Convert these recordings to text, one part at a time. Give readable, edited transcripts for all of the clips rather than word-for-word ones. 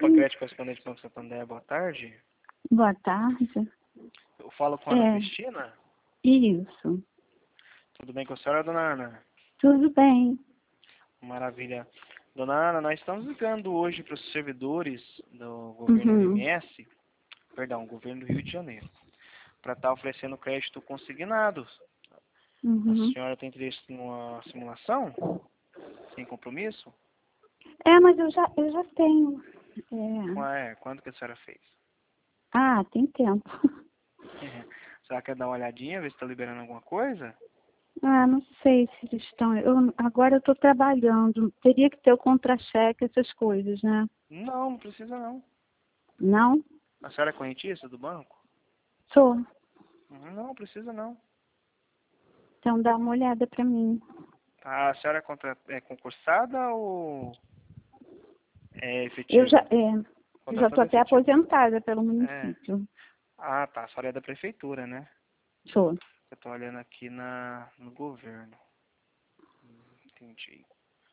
Socrete, correspondente do Banco Santander, boa tarde. Boa tarde. Eu falo com a Ana Cristina. Isso. Tudo bem com a senhora, dona Ana? Tudo bem. Maravilha. Dona Ana, nós estamos ligando hoje para os servidores do governo do MS, perdão, governo do Rio de Janeiro, para estar oferecendo crédito consignado. A senhora tem interesse numa simulação? Sem compromisso? Mas eu já tenho. Quando que a senhora fez? Tem tempo. A senhora quer dar uma olhadinha, ver se está liberando alguma coisa? Não sei se eles estão... Agora eu estou trabalhando. Teria que ter o contra-cheque, essas coisas, né? Não, não precisa não. Não? A senhora é correntista do banco? Sou. Não, precisa não. Então dá uma olhada para mim. A senhora é concursada ou é efetiva? Eu já estou até aposentada pelo município. Tá. A senhora é da prefeitura, né? Sou. Eu tô olhando aqui no governo. Entendi.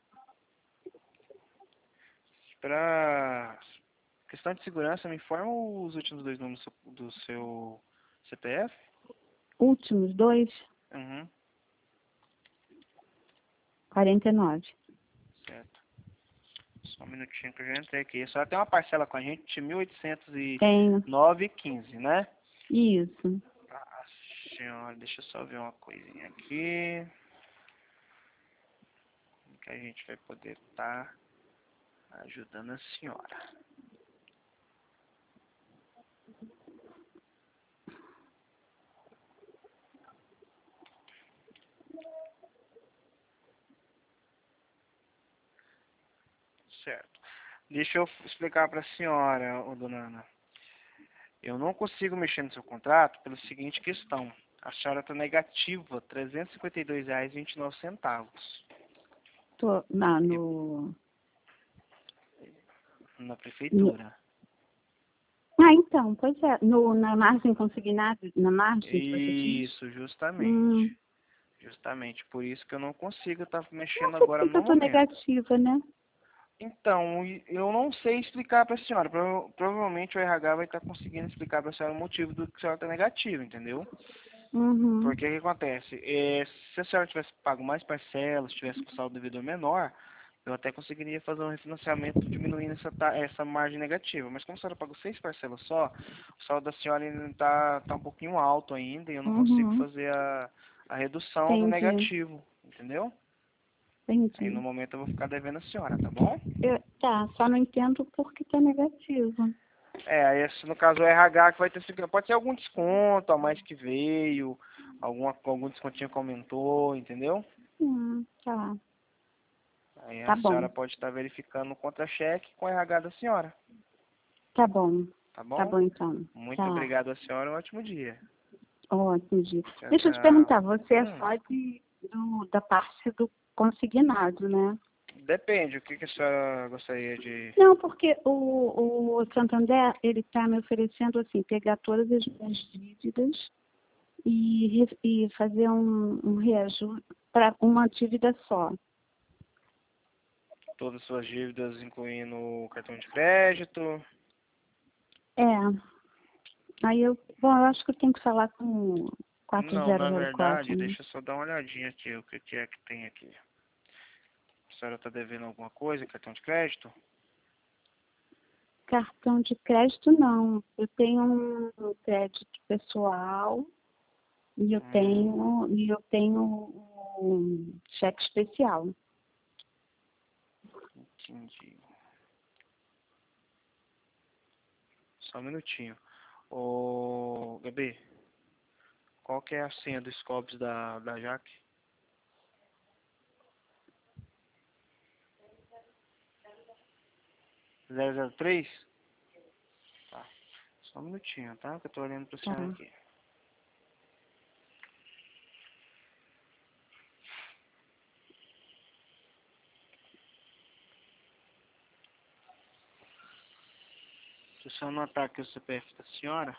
Para questão de segurança, me informa os últimos 2 números do seu CPF? Últimos 2? 49. Certo. Só um minutinho que eu já entrei aqui. A senhora tem uma parcela com a gente de Tenho. 1.809,15, né? Isso. Senhora, deixa eu só ver uma coisinha aqui. Que a gente vai poder estar ajudando a senhora. Certo. Deixa eu explicar para a senhora, dona Ana. Eu não consigo mexer no seu contrato pela seguinte questão. A senhora está negativa, R$ 352,29. Tô Na prefeitura. Então, pois é. Na margem consignada, na margem que você diz? Isso, justamente. Justamente. Por isso que eu não consigo estar mexendo agora agora no eu tô momento. negativa, né? Então, eu não sei explicar para a senhora. Provavelmente o RH vai estar conseguindo explicar para a senhora o motivo do que a senhora está negativa, entendeu? Porque o que acontece? Se a senhora tivesse pago mais parcelas, tivesse com saldo devedor menor, eu até conseguiria fazer um refinanciamento diminuindo essa margem negativa. Mas como a senhora pagou 6 parcelas só, o saldo da senhora ainda está um pouquinho alto ainda e eu não consigo fazer a redução do negativo, entendeu? Entendi. Aí no momento eu vou ficar devendo a senhora, tá bom? Só não entendo por que tá negativo. Aí no caso o RH que vai ter, pode ser algum desconto a mais que veio, algum descontinho que aumentou, entendeu? Tá. Aí Tá a bom. senhora pode estar verificando o contra-cheque com o RH da senhora. Tá bom. Tá bom? Tá bom, então. Muito obrigado a senhora, um ótimo dia. Ótimo dia. Tchau, Deixa eu te tchau. perguntar, você é só da parte do consignado, né? Depende, o que a senhora gostaria de... Não, porque o Santander, ele está me oferecendo, assim, pegar todas as minhas dívidas e fazer um reajuste para uma dívida só. Todas as suas dívidas, incluindo o cartão de crédito? Aí eu acho que eu tenho que falar com o Não, na 4004, verdade, né? deixa eu só dar uma olhadinha aqui, o que é que tem aqui. A senhora está devendo alguma coisa, cartão de crédito? Cartão de crédito, não. Eu tenho um crédito pessoal e eu tenho um cheque especial. Entendi. Só um minutinho. Ô, Gabi, qual que é a senha do Scopes da Jaque? 003? Tá. Só um minutinho, tá? Que eu tô olhando pra senhora aqui. Deixa eu só anotar aqui o CPF da senhora.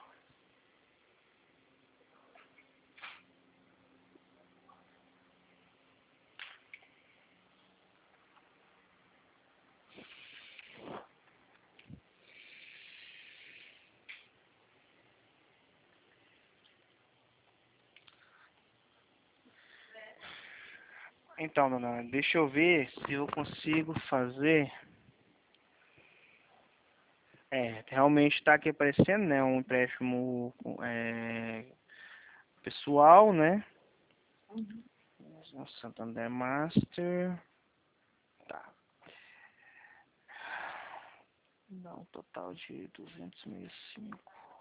Então, dona, deixa eu ver se eu consigo fazer. Realmente está aqui aparecendo, né? Um empréstimo pessoal, né? Santander Master. Tá. Dá um total de 265.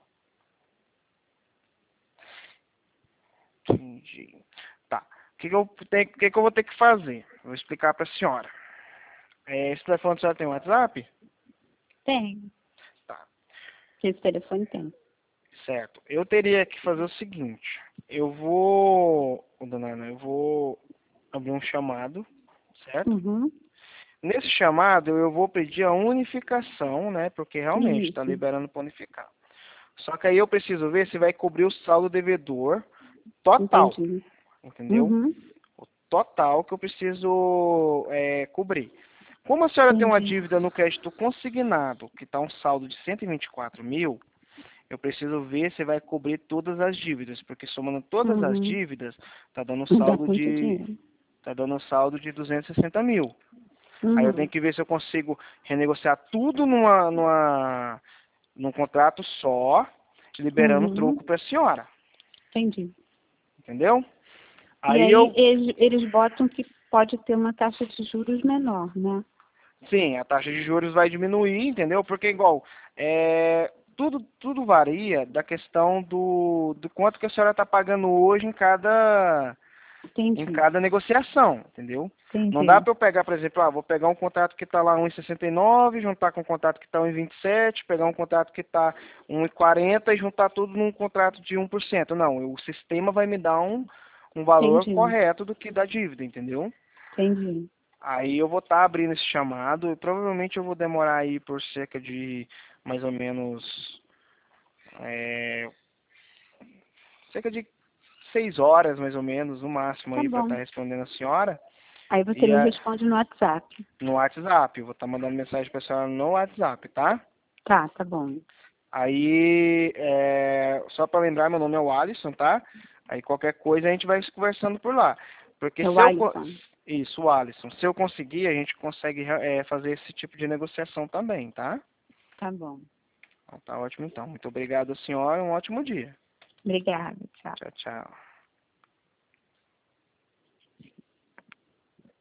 Entendi. Tá. O que eu vou ter que fazer? Vou explicar para a senhora. Esse telefone a senhora tem WhatsApp? Tem. Tá. Esse telefone tem. Certo. Eu teria que fazer o seguinte. Dona Ana, eu vou abrir um chamado, certo? Uhum. Nesse chamado eu vou pedir a unificação, né? Porque realmente está Isso. liberando para unificar. Só que aí eu preciso ver se vai cobrir o saldo devedor total. Entendi. Entendeu? Uhum. O total que eu preciso cobrir. Como a senhora tem uma Entendi. dívida no crédito consignado, que está um saldo de 124 mil, eu preciso ver se vai cobrir todas as dívidas, porque somando todas as Uhum. dívidas, está dando Dá muito dinheiro. um saldo de 260 mil. Aí eu Uhum. tenho que ver se eu consigo renegociar tudo num contrato só, liberando o Uhum. troco para a senhora. Entendi. Entendeu? E Aí aí eu, eles botam que pode ter uma taxa de juros menor, né? sim, a taxa de juros vai diminuir, entendeu? Porque igual, tudo varia da questão do quanto que a senhora está pagando hoje em Entendi. cada negociação, entendeu? Não dá Entendi. para eu pegar, por exemplo, vou pegar um contrato que está lá 1,69, juntar com um contrato que está 1,27, pegar um contrato que está 1,40 e juntar tudo num contrato de 1%. Não, o sistema vai me dar um valor Entendi. correto do que da dívida, entendeu? Entendi. Aí eu vou estar abrindo esse chamado e provavelmente eu vou demorar aí por cerca de mais ou menos é, cerca de 6 horas mais ou menos, no máximo Tá aí para bom. estar respondendo a senhora. Aí você E me responde no WhatsApp. no WhatsApp, eu vou estar mandando mensagem para a senhora no WhatsApp, tá? Tá bom. Aí, só para lembrar, meu nome é o Alisson, tá? Aí qualquer coisa a gente vai conversando por lá. Porque É o se eu... Alisson. Isso, o Alisson. Se eu conseguir, a gente consegue fazer esse tipo de negociação também, tá? Tá bom. Então, tá ótimo então. Muito obrigado, senhora. Um ótimo dia. Obrigada. Tchau. Tchau, tchau.